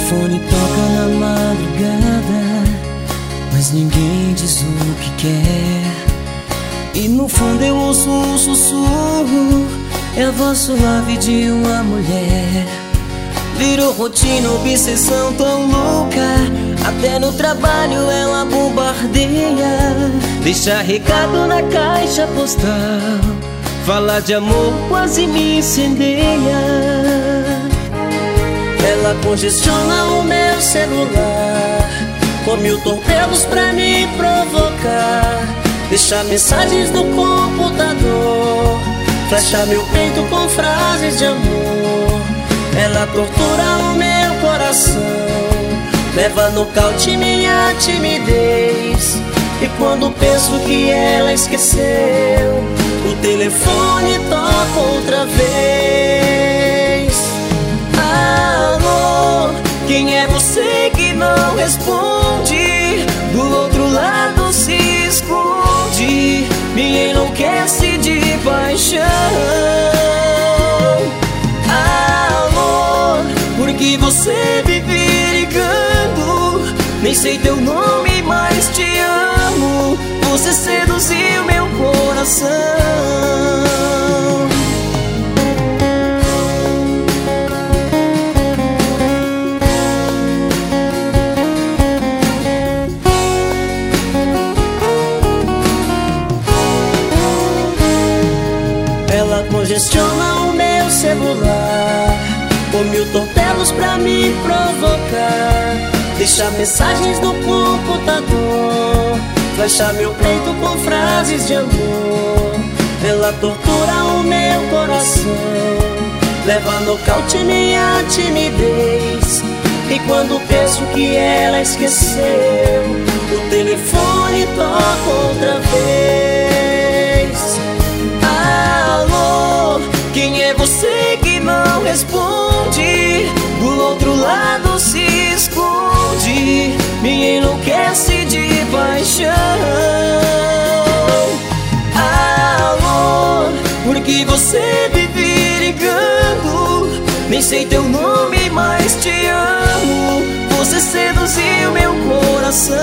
telefone toca na madrugada, mas ninguém diz o que quer. E no fundo eu ouço um sussurro, é a voz suave de uma mulher. Virou rotina, obsessão tão louca, até no trabalho ela bombardeia. Deixa recado na caixa postal, falar de amor quase me incendeia. Ela congestiona o meu celular com 1000 torpedos pra me provocar. Deixa mensagens no computador, flecha meu peito com frases de amor. Ela tortura o meu coração, leva nocaute minha timidez. E quando penso que ela esqueceu, o telefone toca outra vez. Alô, quem é você que não responde? Do outro lado se esconde, me enlouquece de paixão. Alô, por que você vive ligando? Nem sei teu nome, mas te amo. Você seduziu meu coração. Ela congestiona o meu celular com 1000 torpedos pra me provocar. Deixa mensagens no computador, flecha meu peito com frases de amor. Ela tortura o meu coração, leva nocaute minha timidez. E quando penso que ela esqueceu, o telefone toca outra vez. Alô, quem é você que não responde? Do outro lado se esconde, me enlouquece de paixão. Alô, por que você vive ligando? Nem sei teu nome, mas te amo. Você seduziu meu coração.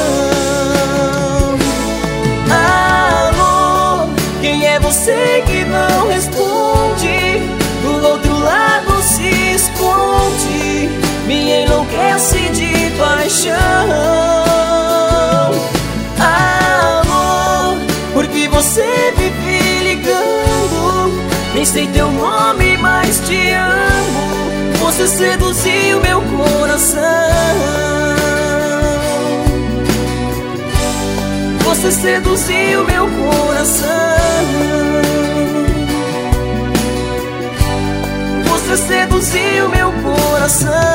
Alô, quem é você que não responde? Do outro lado se esconde, me enlouquece de paixão. Amor, porque você vive ligando? Nem sei teu nome, mas te amo. Você seduziu meu coração. Você seduziu meu coração. Você seduziu meu coração.